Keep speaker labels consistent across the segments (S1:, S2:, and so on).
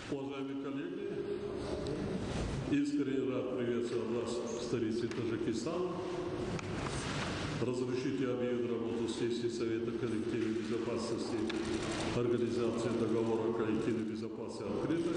S1: Уважаемые коллеги, искренне рад приветствовать вас в столице Таджикистана. Разрешите объявить работу сессии Совета коллективной безопасности Организации договора о коллективной безопасности открытой.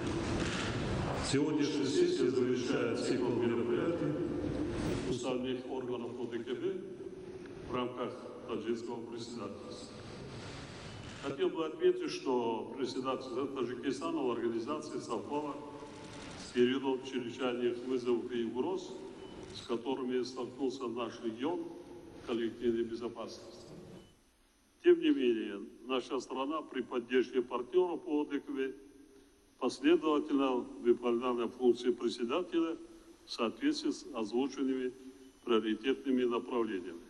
S1: Сегодняшняя сессия завершает цикл мероприятий уставных органов ОДКБ в рамках таджикского председательства. Хотел бы отметить, что председательство Таджикистана в организации совпало с периодом чрезвычайных вызовов и угроз, с которыми столкнулся наш регион коллективной безопасности. Тем не менее, наша страна при поддержке партнеров по ОДКБ последовательно выполняла функции председателя в соответствии с озвученными приоритетными направлениями.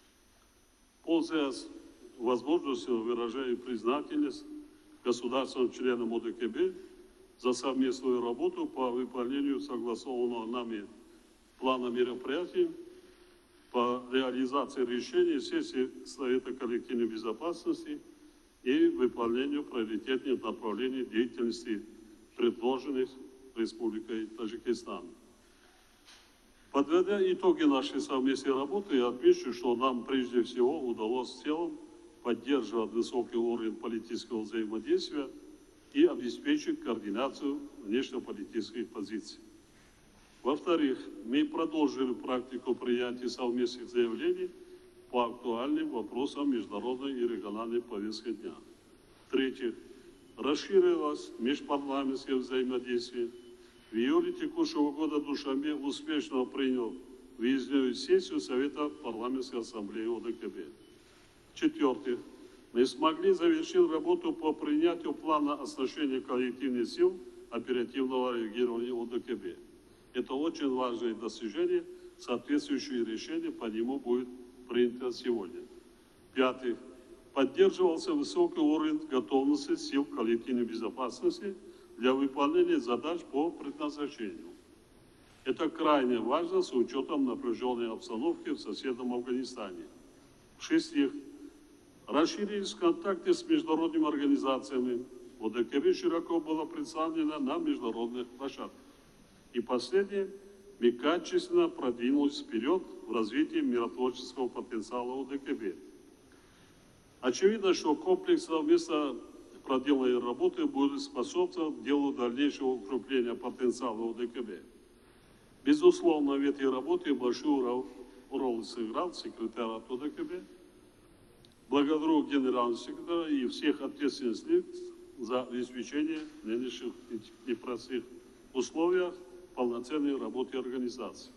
S1: Пользуясь возможностью, выражаю признательность государственным членам ОДКБ за совместную работу по выполнению согласованного нами плана мероприятий по реализации решений сессии Совета коллективной безопасности и выполнению приоритетных направлений деятельности, предложенных Республикой Таджикистан. Подводя итоги нашей совместной работы, я отмечу, что нам прежде всего удалось в целом поддерживать высокий уровень политического взаимодействия и обеспечить координацию внешнеполитических позиций. Во-вторых, мы продолжили практику принятия совместных заявлений по актуальным вопросам международной и региональной повестки дня. В-третьих, расширилось межпарламентское взаимодействие. В июле текущего года Душанбе успешно принял выездную сессию Совета парламентской ассамблеи ОДКБ. В-четвертых, мы смогли завершить работу по принятию плана оснащения коллективных сил оперативного реагирования ОДКБ. Это очень важное достижение, соответствующее решение по нему будет принято сегодня. В-пятых, поддерживался высокий уровень готовности сил коллективной безопасности для выполнения задач по предназначению. Это крайне важно с учетом напряженной обстановки в соседнем Афганистане. В-шестых, расширились контакты с международными организациями. ОДКБ широко было представлено на международных площадках. И последнее, мы качественно продвинулись вперед в развитии миротворческого потенциала ОДКБ. Очевидно, что комплекс совместно проделанной работы будет способствовать делу дальнейшего укрепления потенциала ОДКБ. Безусловно, в этой работе большую роль сыграл секретарь ОДКБ. Благодарю генерального секретаря и всех ответственных лиц за обеспечение нынешних непростых условиях полноценной работы организации.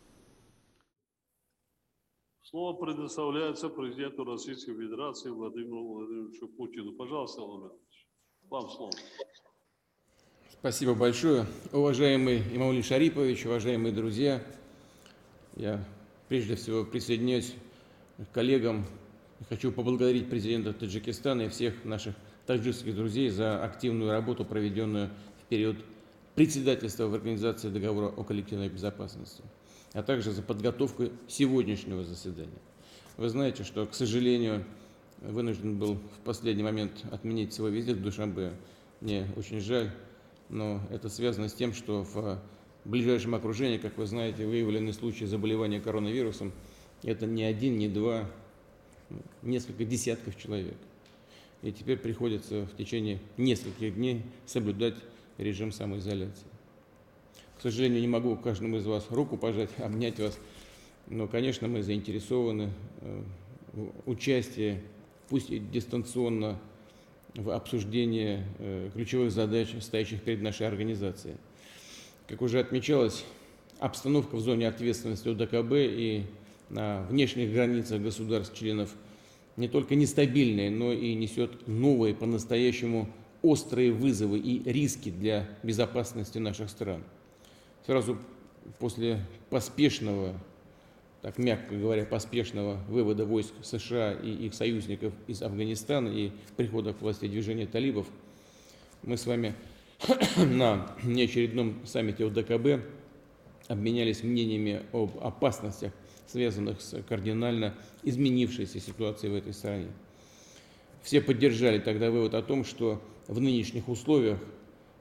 S1: Слово предоставляется президенту Российской Федерации Владимиру Владимировичу Путину. Пожалуйста, Владимир Владимирович, вам слово.
S2: Спасибо большое. Уважаемый Имамуль Шарипович, уважаемые друзья, я прежде всего присоединяюсь к коллегам. Хочу поблагодарить президента Таджикистана и всех наших таджикских друзей за активную работу, проведенную в период председательства в Организации договора о коллективной безопасности, а также за подготовку сегодняшнего заседания. Вы знаете, что, к сожалению, вынужден был в последний момент отменить свой визит в Душанбе. Мне очень жаль, но это связано с тем, что в ближайшем окружении, как вы знаете, выявлены случаи заболевания коронавирусом. Это не один, не два, несколько десятков человек. И теперь приходится в течение нескольких дней соблюдать режим самоизоляции. К сожалению, не могу каждому из вас руку пожать, обнять вас, но, конечно, мы заинтересованы в участии, пусть и дистанционно, в обсуждении ключевых задач, стоящих перед нашей организацией. Как уже отмечалось, обстановка в зоне ответственности ОДКБ и на внешних границах государств-членов не только нестабильная, но и несет новые, по-настоящему острые вызовы и риски для безопасности наших стран. Сразу после поспешного, так мягко говоря, поспешного вывода войск США и их союзников из Афганистана и прихода к власти движения талибов, мы с вами на неочередном саммите ОДКБ обменялись мнениями об опасностях, связанных с кардинально изменившейся ситуацией в этой стране. Все поддержали тогда вывод о том, что в нынешних условиях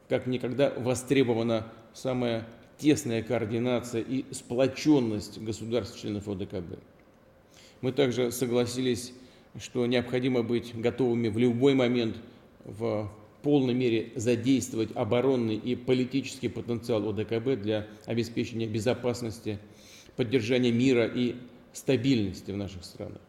S2: как никогда востребована самая тесная координация и сплоченность государств-членов ОДКБ. Мы также согласились, что необходимо быть готовыми в любой момент в полной мере задействовать оборонный и политический потенциал ОДКБ для обеспечения безопасности, поддержания мира и стабильности в наших странах.